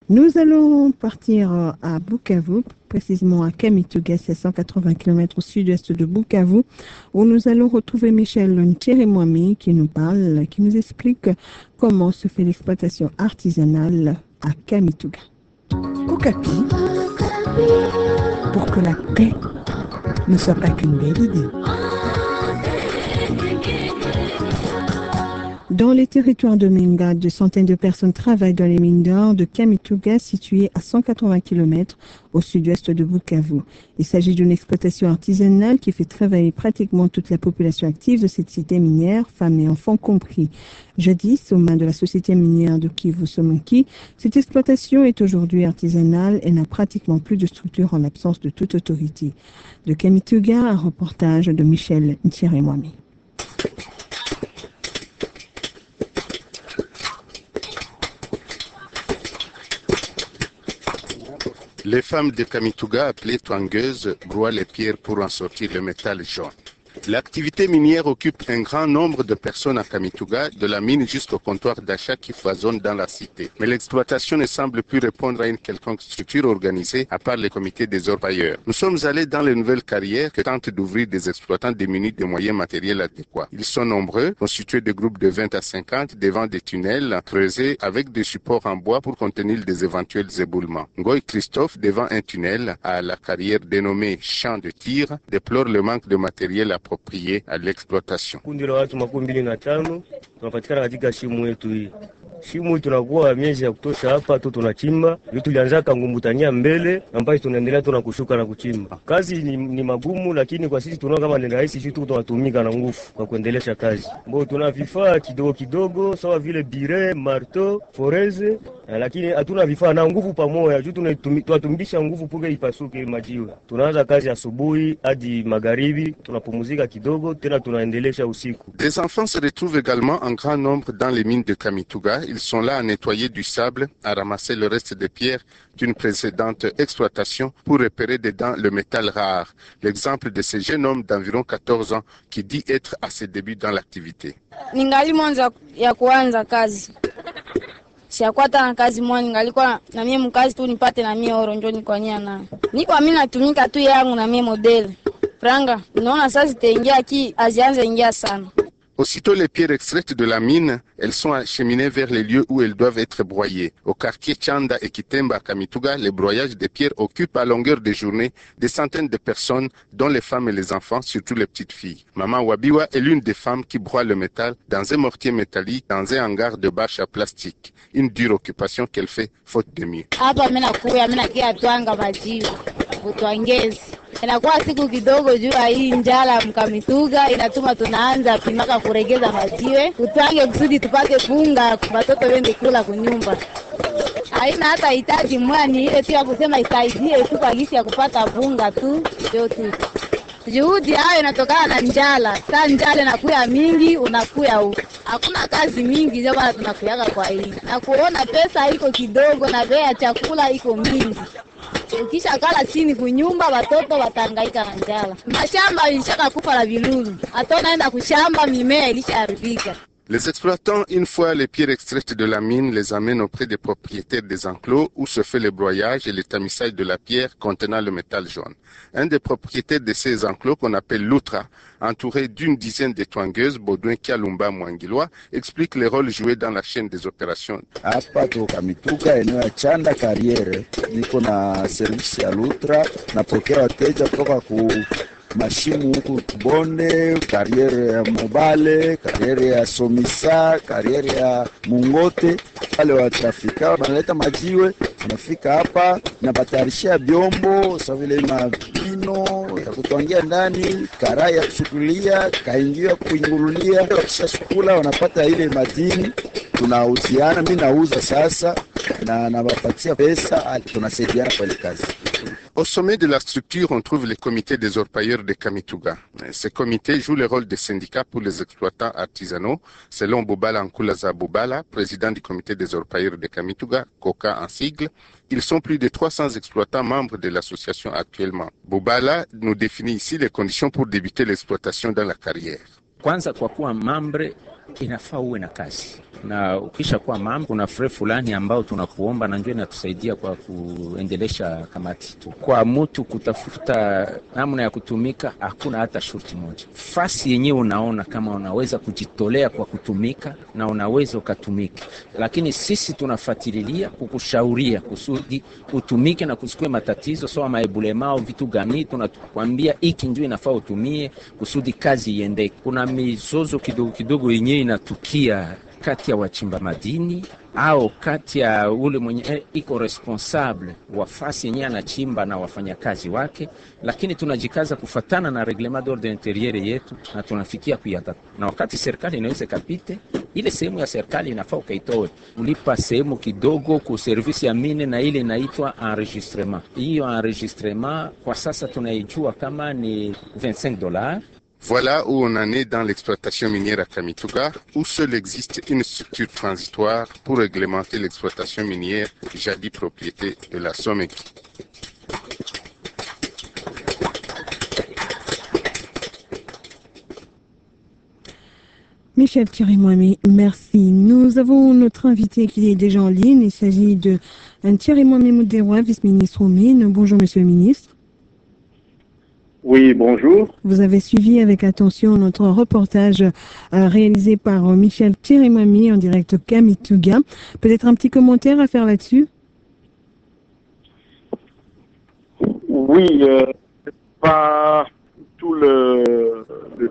Nous allons partir à Bukavu, précisément à Kamituga, c'est 180 km au sud-est de Bukavu, où nous allons retrouver Michel Ntcheremwami qui nous parle, qui nous explique comment se fait l'exploitation artisanale à Kamituga. Okapi, pour que la paix ne soit pas qu'une belle idée. Dans les territoires de Menga, de centaines de personnes travaillent dans les mines d'or de Kamituga, situées à 180 km au sud-ouest de Bukavu. Il s'agit d'une exploitation artisanale qui fait travailler pratiquement toute la population active de cette cité minière, femmes et enfants compris. Jadis, aux mains de la société minière de Kivu Somanki, cette exploitation est aujourd'hui artisanale et n'a pratiquement plus de structure en l'absence de toute autorité. De Kamituga, un reportage de Michel Ntcheremwami. Les femmes de Kamituga, appelées twangeuses, broient les pierres pour en sortir le métal jaune. L'activité minière occupe un grand nombre de personnes à Kamituga, de la mine jusqu'au comptoir d'achat qui foisonne dans la cité. Mais l'exploitation ne semble plus répondre à une quelconque structure organisée, à part les comités des orpailleurs. Nous sommes allés dans les nouvelles carrières que tentent d'ouvrir des exploitants démunis de moyens matériels adéquats. Ils sont nombreux, constitués de groupes de 20 à 50 devant des tunnels creusés avec des supports en bois pour contenir des éventuels éboulements. Ngoy Christophe, devant un tunnel à la carrière dénommée champ de tir, déplore le manque de matériel approprié à l'exploitation. Kundi la watu 25 tunapatikana katika shimo yetu hii. Shimo hii tunakuwa miezi ya kutosha hapa tu tunachimba. Vitu tulianza kangumbutania mbele ambayo tunaendelea tunakushuka na kuchimba. Kazi ni magumu, lakini kwa sisi tunaona kama ni rahisi tu tunatumika na nguvu kwa kuendelesha kazi. Mbona tuna vifaa kidogo kidogo sawa vile bire, marto, foreze, lakini hatuna vifaa na nguvu pamoja. Tunatumbisha nguvu puke ipasuke majiwe. Tunaanza kazi asubuhi hadi magharibi, tunapumzika kidogo tena tunaendelesha usiku. Des enfants se retrouvent également en grand nombre dans les mines de Kamituga. Ils sont là à nettoyer du sable, à ramasser le reste des pierres d'une précédente exploitation pour repérer dedans le métal rare. L'exemple de ce jeune homme d'environ 14 ans qui dit être à ses débuts dans l'activité. Ningali mwanzo ya kuanza kazi. Siakwata na kazi mwana ngalikuwa na mie mkazi tu nipate na mie oro njoo nikwania na. Niko mimi natumika tu yangu na mie model. Franga, unaona sasa zitaingia ki azianze ingia sana. Aussitôt les pierres extraites de la mine, elles sont acheminées vers les lieux où elles doivent être broyées. Au quartier Chanda et Kitemba à Kamituga, le broyage des pierres occupe à longueur de journée des centaines de personnes, dont les femmes et les enfants, surtout les petites filles. Maman Wabiwa est l'une des femmes qui broie le métal dans un mortier métallique, dans un hangar de bâche à plastique. Une dure occupation qu'elle fait faute de mieux. Inakuwa siku kidogo juu hii njala Mkamituga inatuma tunaanza pimaka kuregeza majiwe utwange kusudi tupate funga watoto wende kula kunyumba. Haina hata hitaji mwani ile tu ya kusema isaidie tu kwa gisi ya kupata funga tu ndio tu. Juhudi hayo inatokana na njala. Sasa njala inakuwa mingi unakuya hakuna kazi mingi ndio bana tunakuyaga kwa hii. Na kuona pesa iko kidogo na bei ya chakula iko mingi. Ukisha kala chini kunyumba watoto watangaika na njala. Mashamba ilishaka kufa la vilulu. Hata naenda kushamba mimea ilishaharibika. Les exploitants, une fois les pierres extraites de la mine, les amènent auprès des propriétaires des enclos où se fait le broyage et le tamissage de la pierre contenant le métal jaune. Un des propriétaires de ces enclos, qu'on appelle Loutra, entouré d'une dizaine de twangeuses, Baudouin Kialumba Mwangilwa, explique les rôles joués dans la chaîne des opérations. Hapa tu Kamituga, eneo ya Chanda Carrière, niko na service ya Loutra, napokea wateja kutoka ku mashimu huku Bonde, kariere ya Mobale, kariere ya Somisa, kariere ya Mungote. Wale wa trafika wanaleta majiwe, wanafika hapa na batayarishia vyombo sawa vile mabino ya kutwangia ndani, karai ya kusukulia, kaingia kuingululia. Wakisha sukula wanapata ile madini, tunauziana, mimi nauza sasa na nawapatia pesa, tunasaidiana kwa ile kazi. Au sommet de la structure, on trouve le comité des orpailleurs de Kamituga. Ce comité joue le rôle de syndicat pour les exploitants artisanaux. Selon Boubala Nkulaza Boubala, président du comité des orpailleurs de Kamituga, COCA en sigle, ils sont plus de 300 exploitants membres de l'association actuellement. Boubala nous définit ici les conditions pour débuter l'exploitation dans la carrière. Kwanza kwa kuwa membre inafaa uwe na kazi, na ukisha kuwa mambo kuna frais fulani ambao tunakuomba na ndio inatusaidia kwa kuendelesha kamati tu. Kwa mtu kutafuta namna ya kutumika, hakuna hata shurti moja. Fasi yenyewe unaona kama unaweza kujitolea kwa kutumika na unaweza ukatumika, lakini sisi tunafuatilia kukushauria kusudi utumike na kusikue matatizo sawa maebulema au vitu gani, tunakwambia hiki ndio inafaa utumie kusudi kazi iende. Kuna mizozo kidogo kidogo yenyewe inatukia kati ya wachimba madini au kati ya ule mwenye iko responsable wa fasi yenyewe anachimba na wafanyakazi wake, lakini tunajikaza kufatana na reglement d'ordre intérieur yetu na tunafikia kuyata. Na wakati serikali inaweza kapite, ile sehemu ya serikali inafaa ukaitoe, ulipa sehemu kidogo ku service ya mine na ile inaitwa enregistrement. Hiyo enregistrement kwa sasa tunaijua kama ni $25. Voilà où on en est dans l'exploitation minière à Kamituga, où seul existe une structure transitoire pour réglementer l'exploitation minière, jadis propriété de la Someki. Michel Thierry-Moimi, merci. Nous avons notre invité qui est déjà en ligne. Il s'agit de Thierry-Moimi Mouderoua, vice-ministre aux Mines. Bonjour, monsieur le ministre. Oui, bonjour. Vous avez suivi avec attention notre reportage réalisé par Michel Thierry-Moimi en direct Kamituga. Peut-être un petit commentaire à faire là-dessus? Oui, pas tout le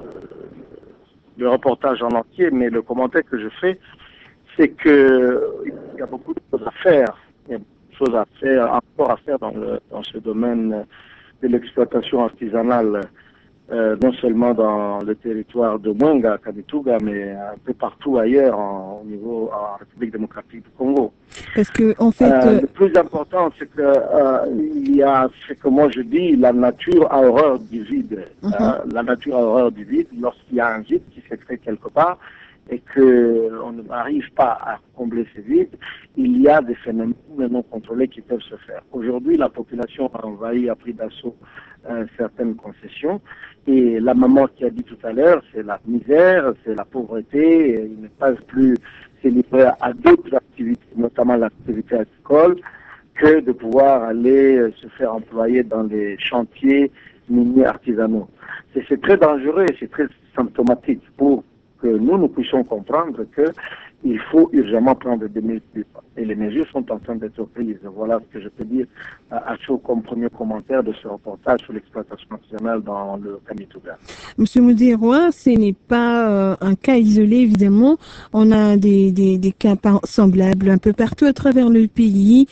reportage en entier, mais le commentaire que je fais, c'est que il y a beaucoup de choses à faire. Il y a beaucoup de choses à faire, encore à faire dans ce domaine de l'exploitation artisanale, non seulement dans le territoire de Mwenga, Kamituga, mais un peu partout ailleurs en République démocratique du Congo. Parce que, en fait, le plus important, c'est que il y a ce que moi je dis, la nature a horreur du vide. La nature a horreur du vide. Lorsqu'il y a un vide qui s'est créé quelque part et que on n'arrive pas à combler ce vide, il y a des phénomènes non contrôlés qui peuvent se faire. Aujourd'hui, la population a envahi, a pris d'assaut certaines concessions. Et la maman qui a dit tout à l'heure, c'est la misère, c'est la pauvreté. Ils ne peuvent plus se livrer à d'autres activités, notamment l'activité agricole, que de pouvoir aller se faire employer dans les chantiers miniers artisanaux. C'est très dangereux et c'est très symptomatique pour que nous puissions comprendre qu'il faut urgemment prendre des mesures. Et les mesures sont en train d'être prises. Voilà ce que je peux dire à chaud comme premier commentaire de ce reportage sur l'exploitation artisanale dans le Kamituga. Monsieur Mouderoua, ce n'est pas un cas isolé, évidemment. On a des cas semblables un peu partout à travers le pays.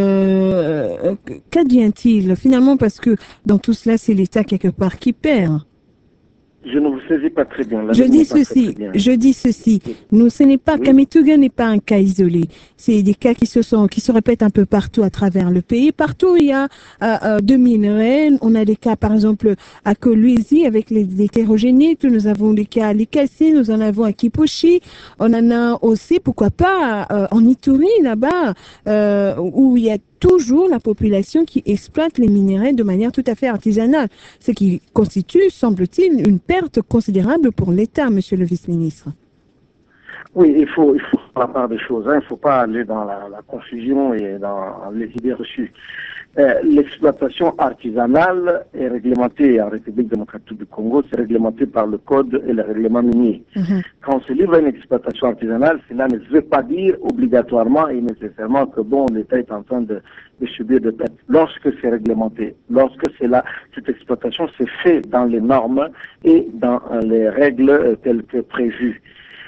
Qu'advient-il finalement? Parce que dans tout cela, c'est l'État quelque part qui perd. Je ne vous saisis pas très bien. Je dis ceci. Nous, ce n'est pas, oui. Kamituga n'est pas un cas isolé. C'est des cas qui se répètent un peu partout à travers le pays. Partout, il y a de minerais. On a des cas, par exemple, à Kolwezi avec les hétérogénites. Nous avons des cas à Likasi, nous en avons à Kipushi. On en a aussi, pourquoi pas, en Ituri, là-bas, où il y a toujours la population qui exploite les minerais de manière tout à fait artisanale, ce qui constitue, semble-t-il, une perte considérable pour l'État, monsieur le vice-ministre. Oui, il faut faire la part des choses. Il ne faut pas aller dans la confusion et dans les idées reçues. L'exploitation artisanale est réglementée en République démocratique du Congo, c'est réglementé par le code et le règlement minier. Quand on se livre à une exploitation artisanale, cela ne veut pas dire obligatoirement et nécessairement que l'État est en train de subir de pertes. Lorsque c'est réglementé, lorsque cette exploitation se fait dans les normes et dans les règles telles que prévues.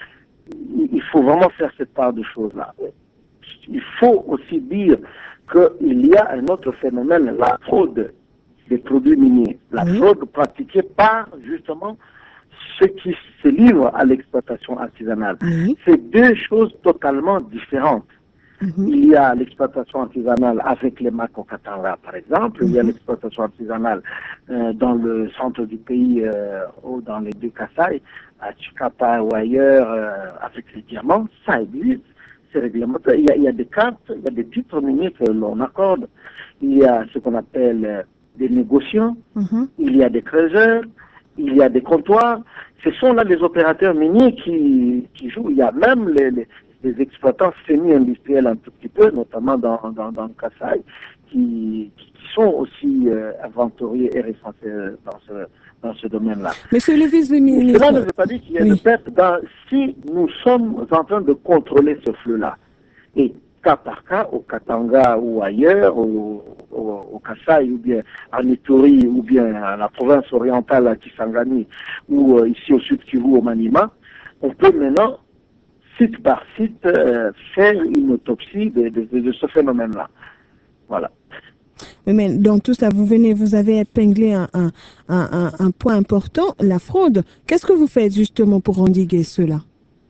Il faut vraiment faire cette part de choses-là. Il faut aussi dire qu'il y a un autre phénomène, la fraude des produits miniers. La fraude pratiquée par, justement, ceux qui se livrent à l'exploitation artisanale. C'est deux choses totalement différentes. Il y a l'exploitation artisanale avec les Makokatanga, par exemple. Il y a l'exploitation artisanale dans le centre du pays ou dans les deux Kasaï, à Chikapa ou ailleurs, avec les diamants. Ça existe. C'est réglementé. Il y a des cartes, il y a des titres miniers que l'on accorde. Il y a ce qu'on appelle des négociants. Il y a des creuseurs. il y a des comptoirs. Ce sont là les opérateurs miniers qui jouent. Il y a même les exploitants semi-industriels un tout petit peu, notamment dans le Kasaï, qui sont aussi aventuriers et recensés dans ce domaine-là. Monsieur le vice-ministre. Cela ne veut pas dire qu'il y a de perte si nous sommes en train de contrôler ce flux-là. Et cas par cas, au Katanga ou ailleurs, au Kasaï ou bien en Ituri ou bien à la province orientale à Kisangani ou ici au sud Kivu, au Maniema, on peut maintenant, site par site, faire une autopsie de ce phénomène-là. Voilà. Mais dans tout ça, vous avez épinglé un point important, la fraude. Qu'est-ce que vous faites justement pour endiguer cela?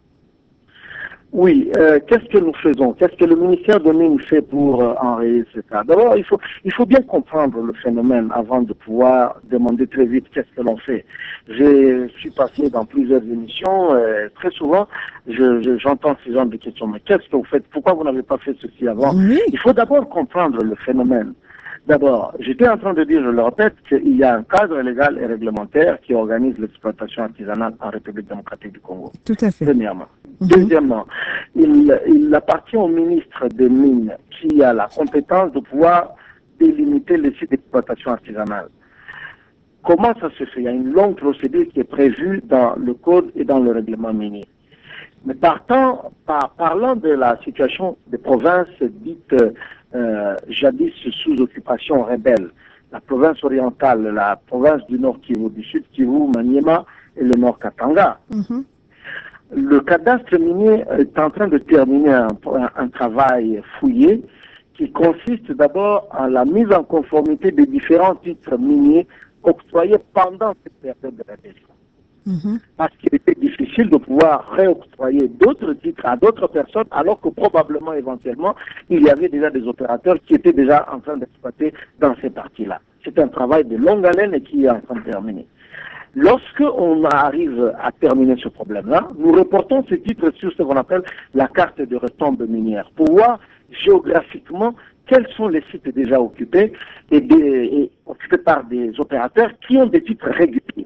Oui, qu'est-ce que nous faisons? Qu'est-ce que le ministère de Mines fait pour enrayer ce cas? D'abord, il faut bien comprendre le phénomène avant de pouvoir demander très vite qu'est-ce que l'on fait. Je suis passé dans plusieurs émissions, très souvent, j'entends ce genre de questions. Mais qu'est-ce que vous faites? Pourquoi vous n'avez pas fait ceci avant? Oui. Il faut d'abord comprendre le phénomène. D'abord, j'étais en train de dire, je le répète, qu'il y a un cadre légal et réglementaire qui organise l'exploitation artisanale en République démocratique du Congo. Tout à fait. Premièrement. Deuxièmement, il appartient au ministre des Mines qui a la compétence de pouvoir délimiter les sites d'exploitation artisanale. Comment ça se fait? Il y a une longue procédure qui est prévue dans le code et dans le règlement minier. Mais parlant de la situation des provinces dites jadis sous occupation rebelle, la province orientale, la province du Nord Kivu, du Sud Kivu, Maniema et le Nord Katanga. Le cadastre minier est en train de terminer un travail fouillé qui consiste d'abord en la mise en conformité des différents titres miniers octroyés pendant cette période de rébellion. Parce qu'il était difficile de pouvoir réoctroyer d'autres titres à d'autres personnes, alors que probablement, éventuellement, il y avait déjà des opérateurs qui étaient déjà en train d'exploiter dans ces parties-là. C'est un travail de longue haleine et qui est en train de terminer. Lorsque on arrive à terminer ce problème-là, nous reportons ces titres sur ce qu'on appelle la carte de retombe minière, pour voir géographiquement quels sont les sites déjà occupés et occupés par des opérateurs qui ont des titres réguliers.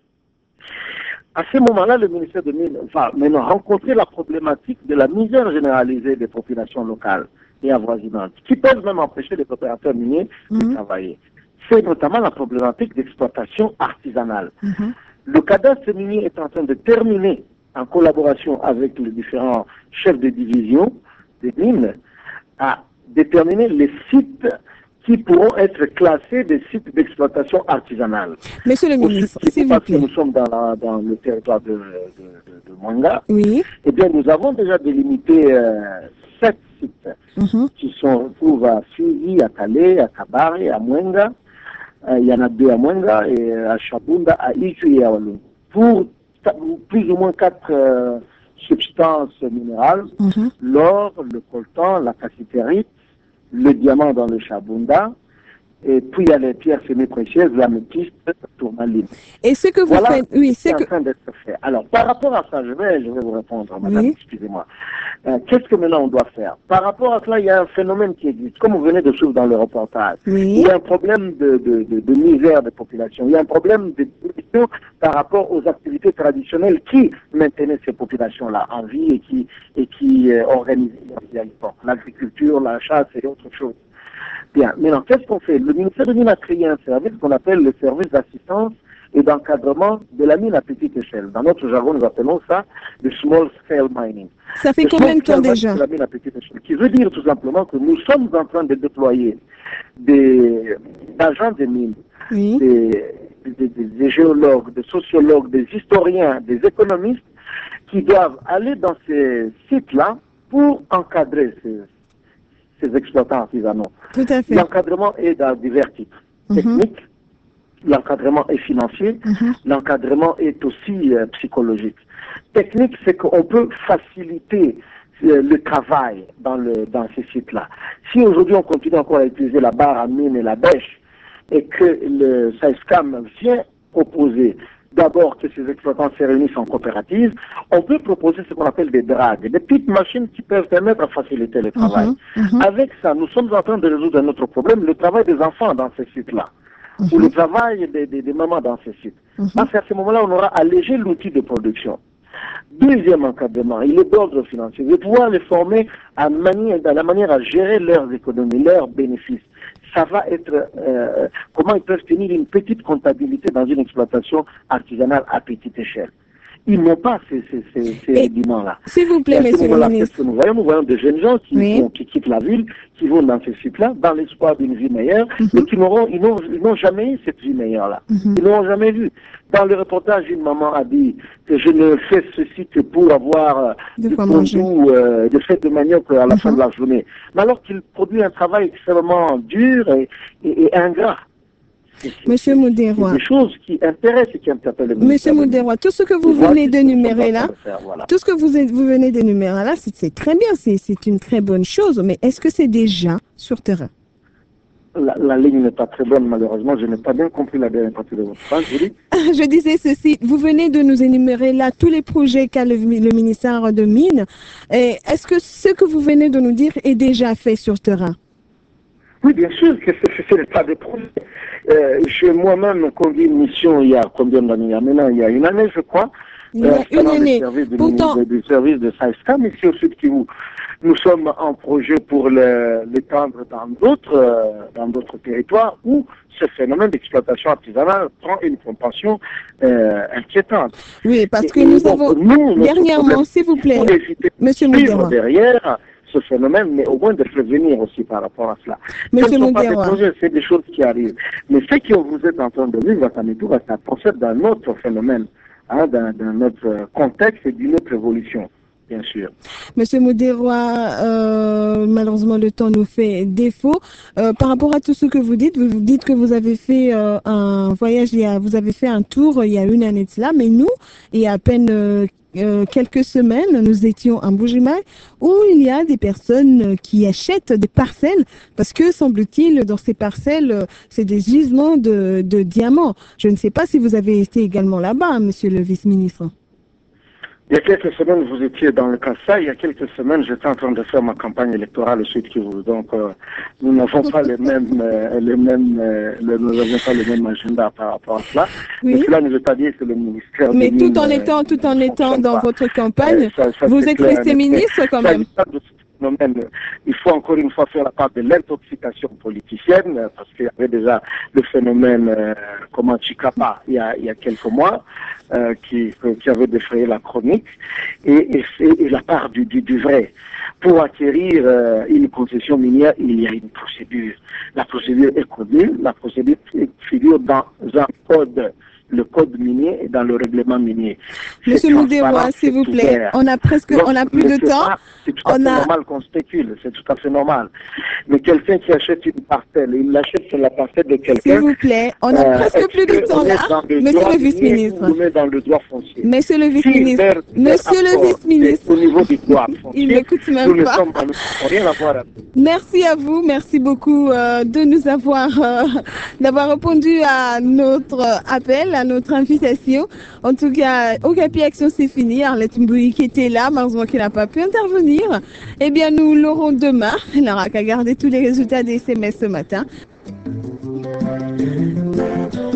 À ce moment-là, le ministère de Mines va maintenant rencontrer la problématique de la misère généralisée des populations locales et avoisinantes, qui peuvent même empêcher les opérateurs miniers de travailler. C'est notamment la problématique d'exploitation artisanale. Le cadastre minier est en train de terminer, en collaboration avec les différents chefs de division des mines, à déterminer les sites qui pourront être classés des sites d'exploitation artisanale. Monsieur le ministre, s'il vous plaît. Nous sommes dans le territoire de Mwenga. Oui. Eh bien, nous avons déjà délimité 7 sites qui se trouvent à Fizi, à Calais, à Kabare, à Mwenga. Il y en a 2 à Mwenga et à Chabunda, à Iju et à Walungu. Pour plus ou moins 4 substances minérales, l'or, le coltan, la cassiterite, le diamant dans le Chabunda, et puis il y a les pierres semi-précieuses, l'améthyste, la tourmaline. Et ce que vous faites, oui, c'est en train d'être fait. Alors, par rapport à ça, je vais vous répondre, madame, excusez-moi. Qu'est-ce que maintenant on doit faire? Par rapport à cela, il y a un phénomène qui existe, comme vous venez de suivre dans le reportage. Il y a un problème de misère des populations. Il y a un problème de division par rapport aux activités traditionnelles qui maintenaient ces populations-là en vie et qui organisaient l'agriculture, la chasse et autres choses. Bien, maintenant, qu'est-ce qu'on fait? Le ministère de Mines a créé un service qu'on appelle le service d'assistance et d'encadrement de la mine à petite échelle. Dans notre jargon, nous appelons ça le small scale mining. Ça fait combien de temps déjà? La mine à petite échelle, qui veut dire tout simplement que nous sommes en train de déployer des agents de mines, des géologues, des sociologues, des historiens, des économistes qui doivent aller dans ces sites-là pour encadrer ces exploitants artisanaux. Tout à fait. L'encadrement est dans divers titres. Technique, l'encadrement est financier, l'encadrement est aussi psychologique. Technique, c'est qu'on peut faciliter le travail dans ces sites-là. Si aujourd'hui on continue encore à utiliser la barre à mine et la bêche, et que le SAESCAM vient proposer d'abord que ces exploitants se réunissent en coopérative, on peut proposer ce qu'on appelle des dragues, des petites machines qui peuvent permettre de faciliter le travail. Avec ça, nous sommes en train de résoudre un autre problème, le travail des enfants dans ces sites-là, ou le travail des mamans dans ces sites. Parce qu'à ce moment-là, on aura allégé l'outil de production. Deuxième encadrement, il est d'ordre financier, de pouvoir les former à la manière à gérer leurs économies, leurs bénéfices. Ça va être comment ils peuvent tenir une petite comptabilité dans une exploitation artisanale à petite échelle. Ils n'ont pas ces rudiments-là. S'il vous plaît, monsieur le ministre. Nous voyons des jeunes gens qui quittent la ville, qui vont dans ces sites-là, dans l'espoir d'une vie meilleure, mais ils n'ont jamais eu cette vie meilleure-là. Ils n'ont jamais vu. Dans le reportage, une maman a dit que je ne fais ceci que pour avoir du fondou, de fait de manioc à la fin de la journée. Mais alors qu'il produit un travail extrêmement dur et ingrat. Monsieur Mouderoy, des choses qui intéressent et qui interpellent le ministère. Monsieur Mouderoy, tout ce que vous venez d'énumérer là, tout ce que vous venez d'énumérer là, c'est très bien, c'est une très bonne chose, mais est-ce que c'est déjà sur terrain? La ligne n'est pas très bonne, malheureusement. Je n'ai pas bien compris la dernière partie de votre phrase. Je disais ceci. Vous venez de nous énumérer là tous les projets qu'a le ministère de Mines. Est-ce que ce que vous venez de nous dire est déjà fait sur terrain? Oui, bien sûr que c'est le tas des projets. J'ai moi-même conduit une mission il y a combien d'années? Maintenant, il y a une année, je crois. Il y a une année. Pourtant, du service de SAESCAM ici au Sud Kivu. Nous sommes en projet pour l'étendre dans d'autres territoires où ce phénomène d'exploitation artisanale prend une proportion inquiétante. Oui, parce que nous avons dernièrement, s'il vous plaît, Monsieur Mouderoy, derrière ce phénomène, mais au moins de prévenir aussi par rapport à cela. Monsieur ce ne sont pas Mouderoy, des projets, c'est des choses qui arrivent. Mais ce que vous êtes en train de vivre à Kamituga, ça procède d'un autre phénomène, d'un autre contexte et d'une autre évolution. Bien sûr. Monsieur Mouderoy, malheureusement le temps nous fait défaut. Par rapport à tout ce que vous dites que vous avez fait un voyage, vous avez fait un tour il y a une année de cela, mais nous, il y a à peine quelques semaines, nous étions à Mbujimayi où il y a des personnes qui achètent des parcelles parce que, semble-t-il, dans ces parcelles, c'est des gisements de diamants. Je ne sais pas si vous avez été également là-bas, monsieur le vice-ministre. Il y a quelques semaines, vous étiez dans le Kassai. Il y a quelques semaines, j'étais en train de faire ma campagne électorale au Sud Kivu. Donc, nous n'avons pas nous n'avons pas le même agenda par rapport à cela. Oui. Mais cela ne veut pas dire que le ministère. Mais tout en étant dans votre campagne, vous êtes resté ministre quand même. Il faut encore une fois faire la part de l'intoxication politicienne, parce qu'il y avait déjà le phénomène Chikapa il y a quelques mois, qui avait défrayé la chronique, et la part du vrai. Pour acquérir une concession minière, il y a une procédure. La procédure est codée, la procédure figure dans un code. Le code minier et dans le règlement minier. Monsieur Mouderoy, s'il vous plaît, on a plus de temps. C'est tout à fait normal qu'on spécule, c'est tout à fait normal. Mais quelqu'un qui achète une parcelle, il l'achète sur la parcelle de quelqu'un. S'il vous plaît, on a presque plus de temps là. Monsieur le vice-ministre. On est dans le droit foncier. Monsieur le vice-ministre. Monsieur le vice-ministre. Au niveau du droit foncier. Il n'écoute même pas. Nous n'avons rien à voir avec. Merci à vous, merci beaucoup de nous d'avoir répondu à notre appel, à notre invitation. En tout cas, Okapi Action c'est fini. Arlette Mbouyi qui était là, malheureusement qui n'a pas pu intervenir. Eh bien, nous l'aurons demain. Elle n'aura qu'à garder tous les résultats des SMS ce matin.